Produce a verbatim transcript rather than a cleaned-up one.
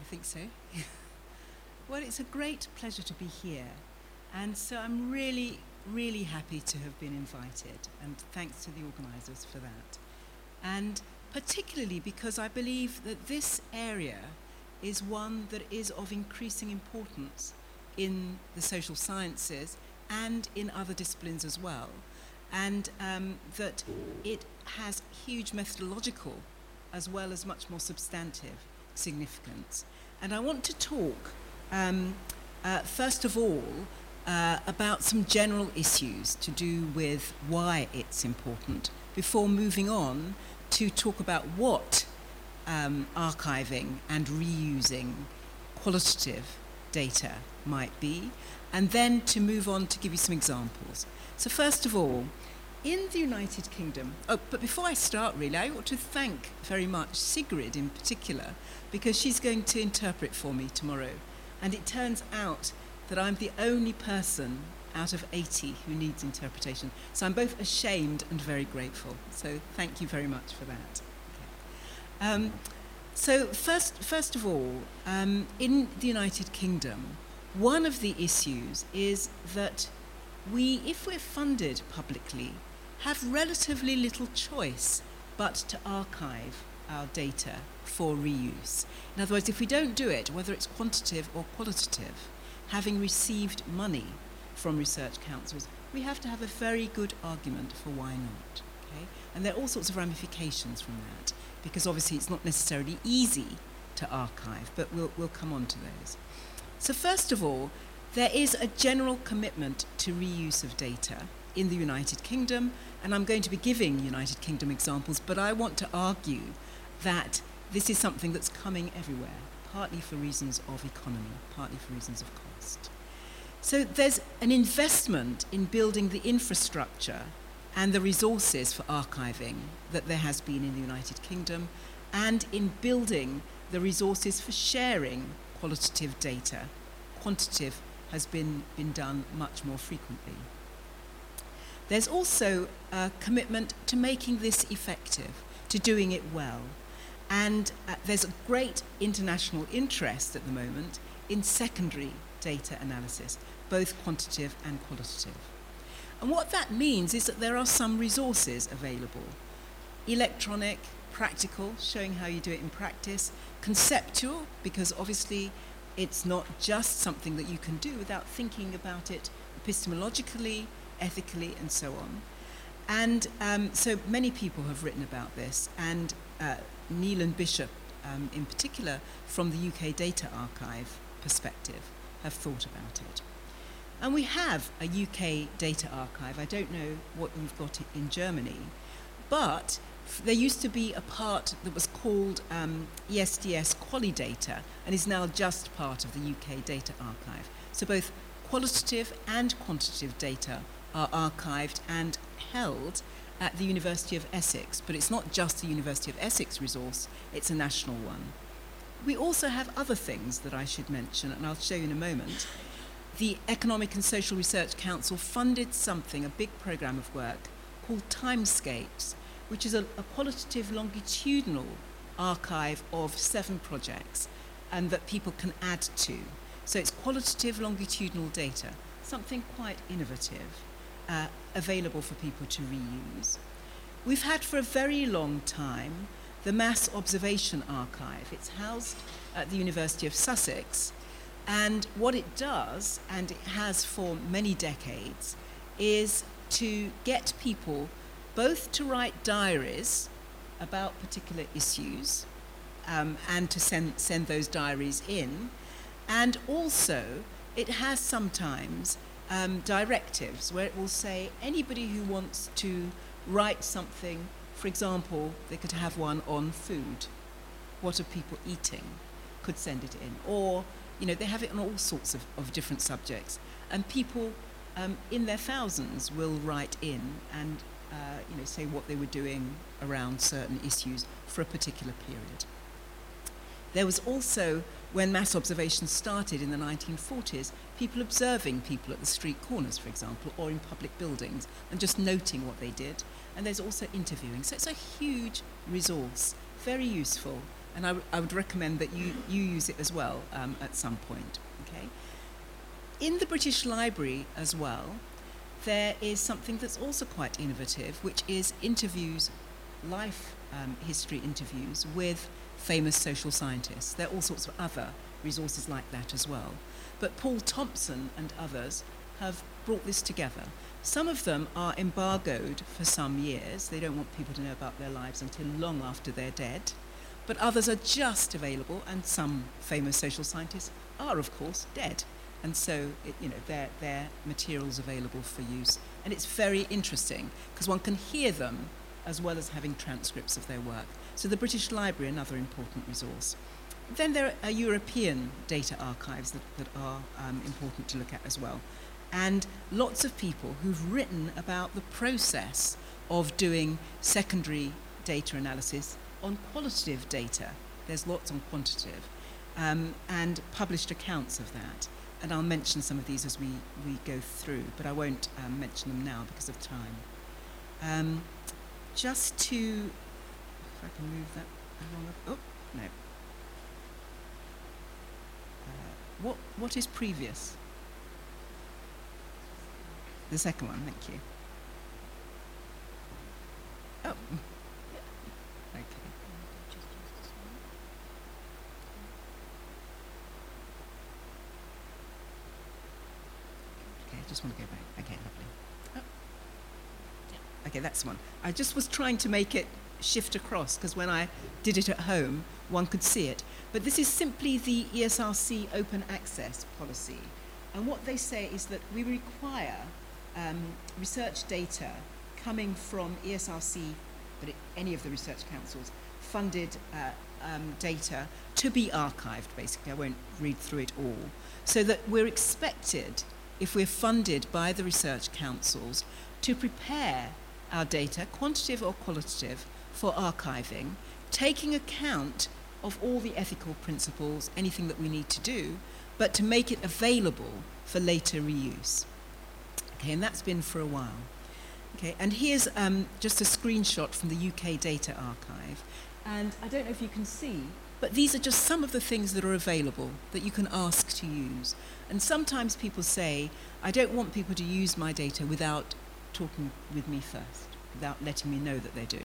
think so. Well, it's a great pleasure to be here. And so I'm really, really happy to have been invited. And thanks to the organisers for that. And particularly because I believe that this area is one that is of increasing importance in the social sciences and in other disciplines as well. And um, that it has huge methodological as well as much more substantive significance. And I want to talk, um, uh, first of all, uh, about some general issues to do with why it's important, before moving on to talk about what um, archiving and reusing qualitative data might be, and then to move on to give you some examples. So first of all, in the United Kingdom, oh, but before I start really, I ought to thank very much Sigrid in particular, because she's going to interpret for me tomorrow. And it turns out that I'm the only person out of eighty who needs interpretation. So I'm both ashamed and very grateful. So thank you very much for that. Okay. Um, so first, first of all, um, in the United Kingdom, one of the issues is that we, if we're funded publicly, have relatively little choice but to archive our data for reuse. In other words, if we don't do it, whether it's quantitative or qualitative, having received money from research councils, we have to have a very good argument for why not. Okay? And there are all sorts of ramifications from that, because obviously it's not necessarily easy to archive, but we'll, we'll come on to those. So first of all, there is a general commitment to reuse of data in the United Kingdom, and I'm going to be giving United Kingdom examples, but I want to argue that this is something that's coming everywhere, partly for reasons of economy, partly for reasons of cost. So there's an investment in building the infrastructure and the resources for archiving that there has been in the United Kingdom, and in building the resources for sharing qualitative data. Quantitative has been, been done much more frequently. There's also a commitment to making this effective, to doing it well. And uh, there's a great international interest at the moment in secondary data analysis, both quantitative and qualitative. And what that means is that there are some resources available. Electronic, practical, showing how you do it in practice. Conceptual, because obviously it's not just something that you can do without thinking about it epistemologically, ethically, and so on. And um, so many people have written about this, and uh, Neil and Bishop, um, in particular, from the U K Data Archive perspective, have thought about it. And we have a U K Data Archive. I don't know what you've got in Germany, but f- there used to be a part that was called um, E S D S Qualidata, and is now just part of the U K Data Archive. So both qualitative and quantitative data are archived and held at the University of Essex, but it's not just the University of Essex resource, it's a national one. We also have other things that I should mention, and I'll show you in a moment. The Economic and Social Research Council funded something, a big programme of work, called Timescapes, which is a, a qualitative longitudinal archive of seven projects, and that people can add to. So it's qualitative longitudinal data, something quite innovative, uh, available for people to reuse. We've had for a very long time the Mass Observation Archive. It's housed at the University of Sussex, and what it does, and it has for many decades, is to get people both to write diaries about particular issues, um, and to send, send those diaries in, and also it has sometimes um, directives where it will say anybody who wants to write something, for example, they could have one on food, what are people eating, could send it in, or you know, they have it on all sorts of, of different subjects, and people um, in their thousands will write in and uh, you know, say what they were doing around certain issues for a particular period. There was also, when mass observation started in the nineteen forties, people observing people at the street corners, for example, or in public buildings, and just noting what they did. And there's also interviewing. So it's a huge resource, very useful, and I, w- I would recommend that you, you use it as well um, at some point. Okay? In the British Library as well, there is something that's also quite innovative, which is interviews, life um, history interviews with famous social scientists. There are all sorts of other resources like that as well. But Paul Thompson and others have brought this together. Some of them are embargoed for some years. They don't want people to know about their lives until long after they're dead. But others are just available, and some famous social scientists are, of course, dead. And so, it, you know, their, their material's available for use. And it's very interesting, because one can hear them as well as having transcripts of their work. So the British Library, another important resource. Then there are European data archives that, that are um, important to look at as well. And lots of people who've written about the process of doing secondary data analysis on qualitative data. There's lots on quantitative, um, and published accounts of that. And I'll mention some of these as we, we go through, but I won't um, mention them now because of time. Um, just to, if I can move that along, oh, no. Uh, what, what is previous? The second one, thank you. Oh, okay. Okay, I just want to go back. Okay, lovely. Oh. Okay, that's one. I just was trying to make it shift across, because when I did it at home, one could see it. But this is simply the E S R C open access policy. And what they say is that we require um, research data coming from E S R C, but it, any of the research councils, funded uh, um, data to be archived, basically. I won't read through it all. So that we're expected, if we're funded by the research councils, to prepare our data, quantitative or qualitative, for archiving, taking account of all the ethical principles, anything that we need to do, but to make it available for later reuse. Okay, and that's been for a while. Okay, and here's um, just a screenshot from the U K Data Archive. And I don't know if you can see, but these are just some of the things that are available that you can ask to use. And sometimes people say, I don't want people to use my data without talking with me first, without letting me know that they're doing